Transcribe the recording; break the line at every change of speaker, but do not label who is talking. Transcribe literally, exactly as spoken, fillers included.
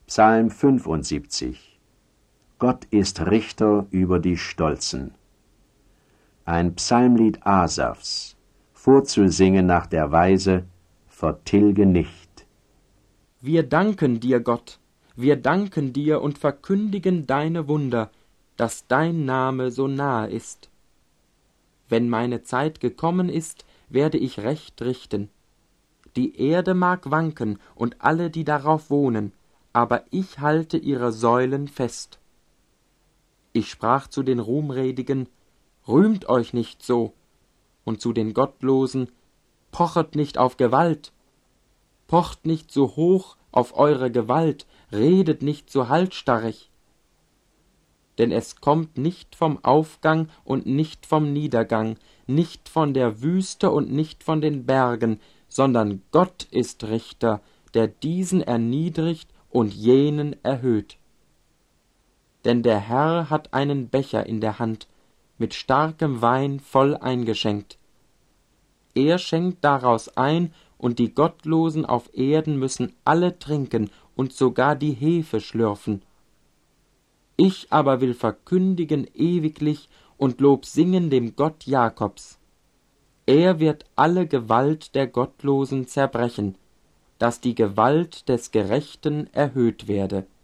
Psalm fünfundsiebzig. Gott ist Richter über die Stolzen. Ein Psalmlied Asafs, vorzusingen nach der Weise, vertilge nicht.
Wir danken dir, Gott, wir danken dir und verkündigen deine Wunder, dass dein Name so nahe ist. Wenn meine Zeit gekommen ist, werde ich Recht richten. Die Erde mag wanken und alle, die darauf wohnen, aber ich halte ihre Säulen fest. Ich sprach zu den Ruhmredigen, rühmt euch nicht so, und zu den Gottlosen, pochet nicht auf Gewalt, pocht nicht so hoch auf eure Gewalt, redet nicht so halsstarrig. Denn es kommt nicht vom Aufgang und nicht vom Niedergang, nicht von der Wüste und nicht von den Bergen, sondern Gott ist Richter, der diesen erniedrigt und jenen erhöht. Denn der Herr hat einen Becher in der Hand, mit starkem Wein voll eingeschenkt. Er schenkt daraus ein, und die Gottlosen auf Erden müssen alle trinken und sogar die Hefe schlürfen. Ich aber will verkündigen ewiglich und Lob singen dem Gott Jakobs. Er wird alle Gewalt der Gottlosen zerbrechen, dass die Gewalt des Gerechten erhöht werde.